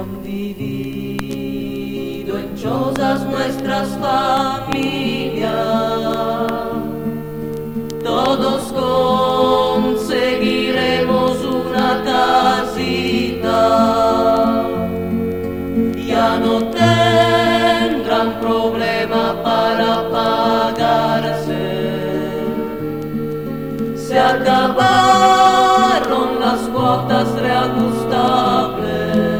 dividido en chozas nuestras familias, todos conseguiremos una casita, ya no tendrán problema para pagarse, se acabaron las cuotas reajustables,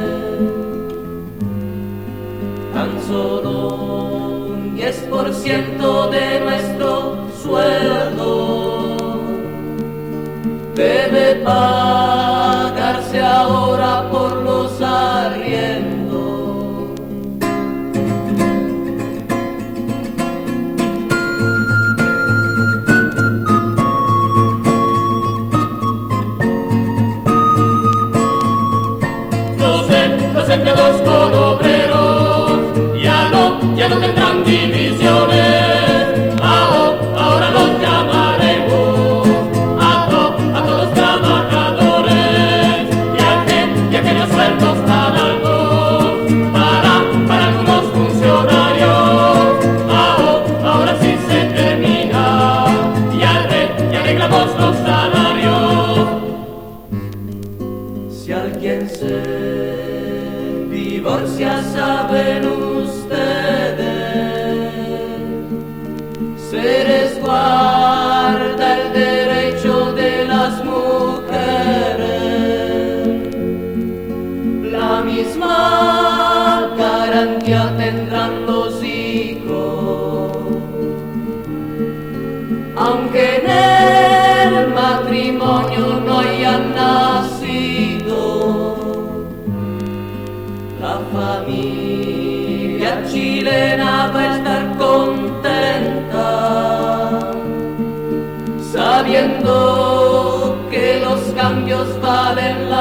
tan solo un 10% de nuestro sueldo debe pagarse ahora por los arriendos. Los empleados con obreros ya no tendrán divisiones. Ahora los llamaremos a todos trabajadores y aquellos sueldos tan altos para algunos funcionarios. Ahora sí se termina y arreglamos los salarios. Si alguien se divorcia, saben ustedes, se resguarda el derecho de las mujeres, la misma garantía tendrán los hijos, aunque en el matrimonio no hayan nacido. La familia chilena va a estar contenta, sabiendo que los cambios valen la